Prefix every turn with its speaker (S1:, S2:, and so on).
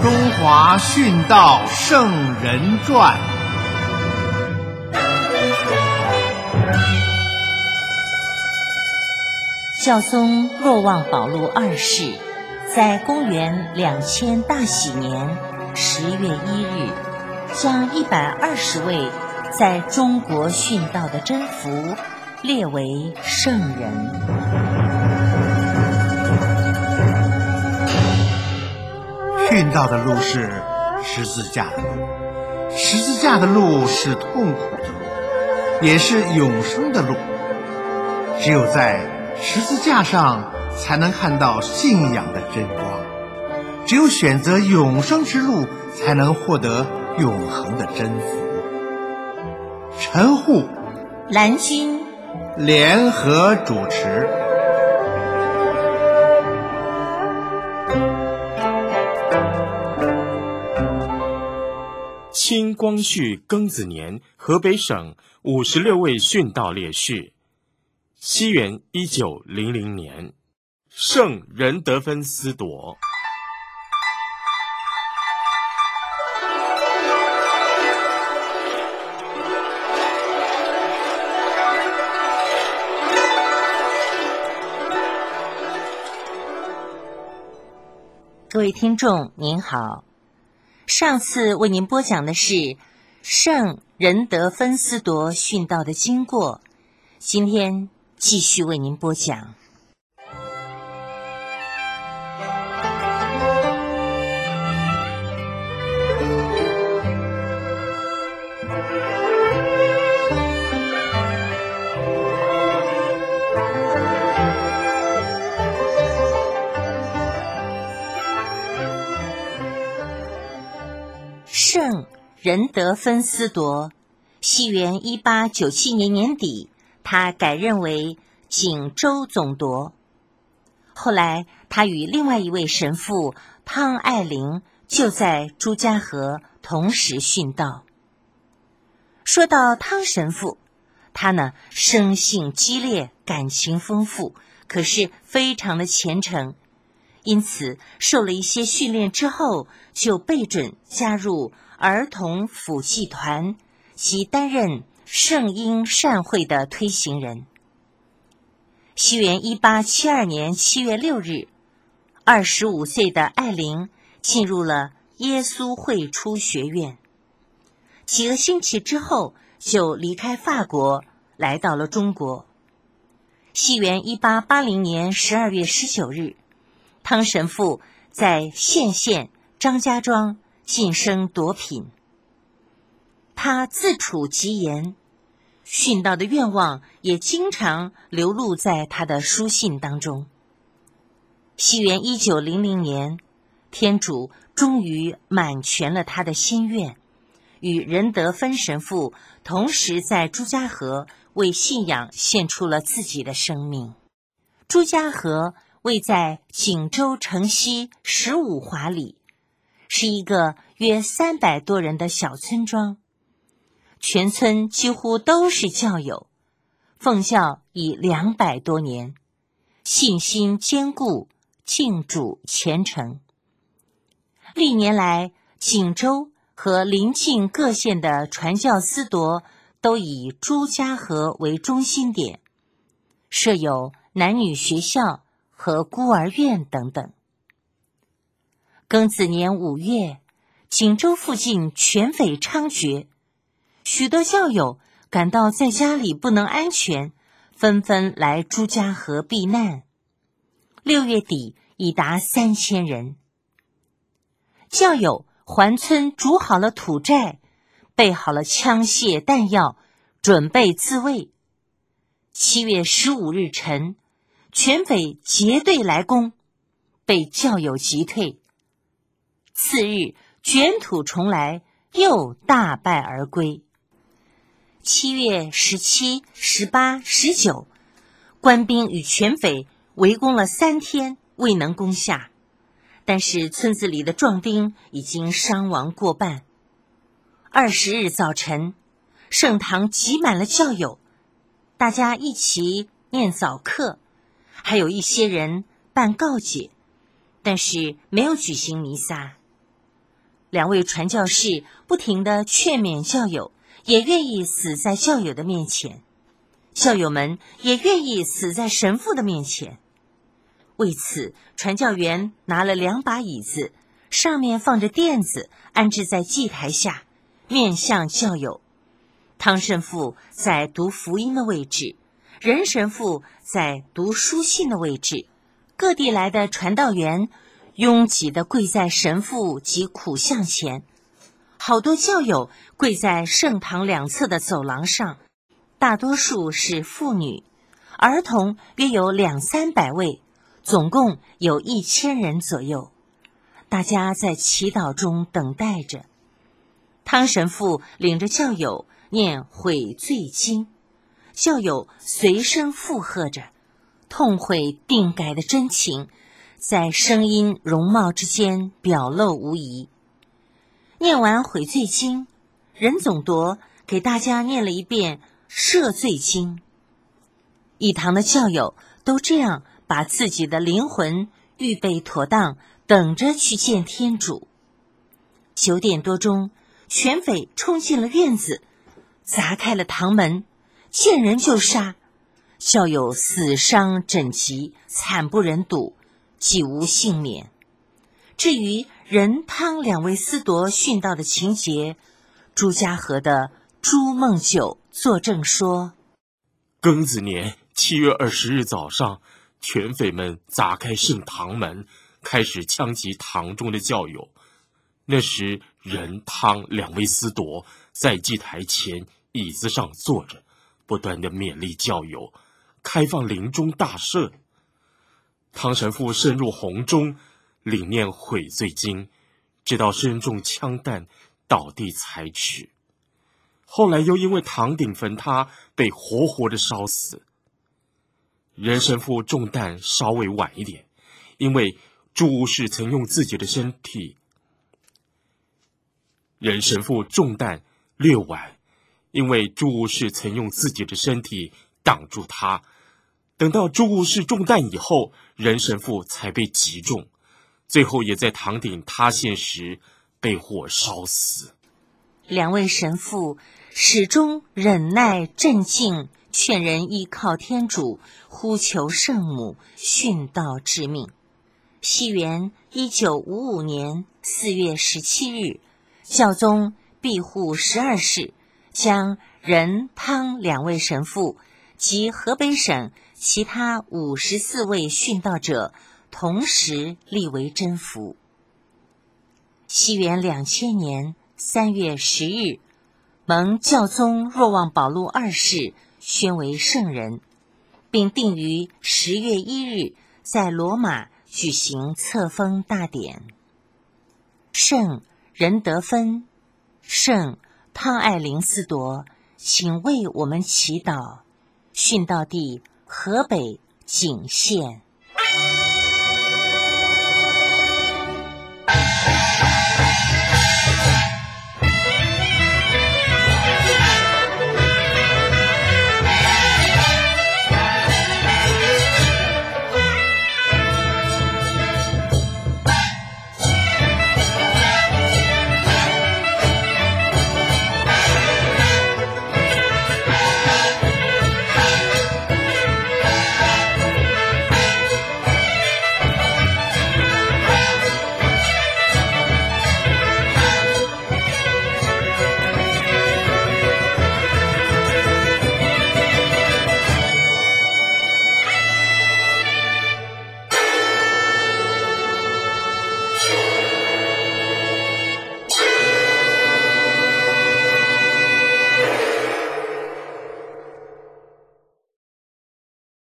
S1: 中华殉道圣人传》。
S2: 孝宗若望保禄二世在公元2000大喜年10月1日，将120位在中国殉道的真福列为圣人。
S1: 殉道的路是十字架的路，十字架的路是痛苦的路，也是永生的路。只有在十字架上才能看到信仰的真光，只有选择永生之路，才能获得永恒的真福。陈护、
S2: 蓝军
S1: 联合主持。
S3: 清光绪庚子年，河北省56位殉道烈士。西元1900年，圣仁德芬司铎。
S2: 各位听众您好，上次为您播讲的是圣仁德芬司铎殉道的经过，今天继续为您播讲。圣仁德芬司铎，西元1897年年底，他改任为锦州总铎。后来他与另外一位神父汤爱玲就在朱家河同时殉道。说到汤神父，他呢生性激烈，感情丰富，可是非常的虔诚，因此受了一些训练之后，就被准加入儿童辅祭团，即担任圣婴善会的推行人。西元1872年7月6日，25岁的爱玲进入了耶稣会初学院，几个星期之后就离开法国，来到了中国。西元1880年12月19日，汤神父在献县张家庄晋升铎品。他自处极严，殉道的愿望也经常流露在他的书信当中。西元1900年，天主终于满全了他的心愿，与仁德芬神父同时在朱家河为信仰献出了自己的生命。朱家河位在锦州城西15华里，是一个约300多人的小村庄，全村几乎都是教友，奉教已200多年，信心坚固，敬主虔诚。历年来，锦州和邻近各县的传教司铎都以朱家河为中心点，设有男女学校和孤儿院等等。庚子年5月，锦州附近犬匪猖獗，许多教友感到在家里不能安全，纷纷来朱家河避难。6月底已达3000人。教友环村筑好了土寨，备好了枪械弹药，准备自卫。7月15日晨，犬匪结队来攻，被教友击退。次日卷土重来，又大败而归。7月17、18、19，官兵与犬匪围攻了3天，未能攻下。但是村子里的壮丁已经伤亡过半。20日早晨，圣堂挤满了教友，大家一起念早课，还有一些人办告解，但是没有举行弥撒。 两位传教士不停地劝勉教友，也愿意死在教友的面前。教友们也愿意死在神父的面前。为此，传教员拿了2把椅子，上面放着垫子，安置在祭台下，面向教友。汤神父在读福音的位置，任神父在读书信的位置。各地来的传道员拥挤地跪在神父及苦像前，好多教友跪在圣堂两侧的走廊上，大多数是妇女，儿童约有200-300位，总共有1000人左右。大家在祈祷中等待着。汤神父领着教友念悔罪经，教友随声附和着，痛悔定改的真情在声音容貌之间表露无遗。念完悔罪经，任总铎给大家念了一遍赦罪经。一堂的教友都这样把自己的灵魂预备妥当，等着去见天主。9点多钟，犬匪冲进了院子，砸开了堂门，见人就杀。教友死伤枕藉，惨不忍睹，几无幸免。至于任汤2位司铎殉道的情节，朱家河的朱梦九作证说，
S3: 庚子年7月20日早上，犬匪们砸开圣堂门，开始枪击堂中的教友。那时任汤2位司铎在祭台前椅子上坐着，不断地勉励教友，开放临终大赦。汤神父深入红中，领念悔罪经，直到身中枪弹倒地才止。后来又因为堂顶焚塌，被活活的烧死。任神父中弹稍微晚一点，因为朱巫士曾用自己的身体。任神父中弹略晚，因为朱巫士曾用自己的身体挡住他。等到朱巫士中弹以后，任神父才被击中，最后也在堂顶塌陷时被火烧死。
S2: 2位神父始终忍耐镇静，劝人依靠天主，呼求圣母，殉道致命。西元1955年4月17日，教宗庇护12世将任汤2位神父及河北省其他54位殉道者同时立为真福。西元2000年3月10日，蒙教宗若望保禄2世宣为圣人，并定于10月1日在罗马举行册封大典。圣任德芬、圣汤爱玲司铎，请为我们祈祷。殉道地河北景县。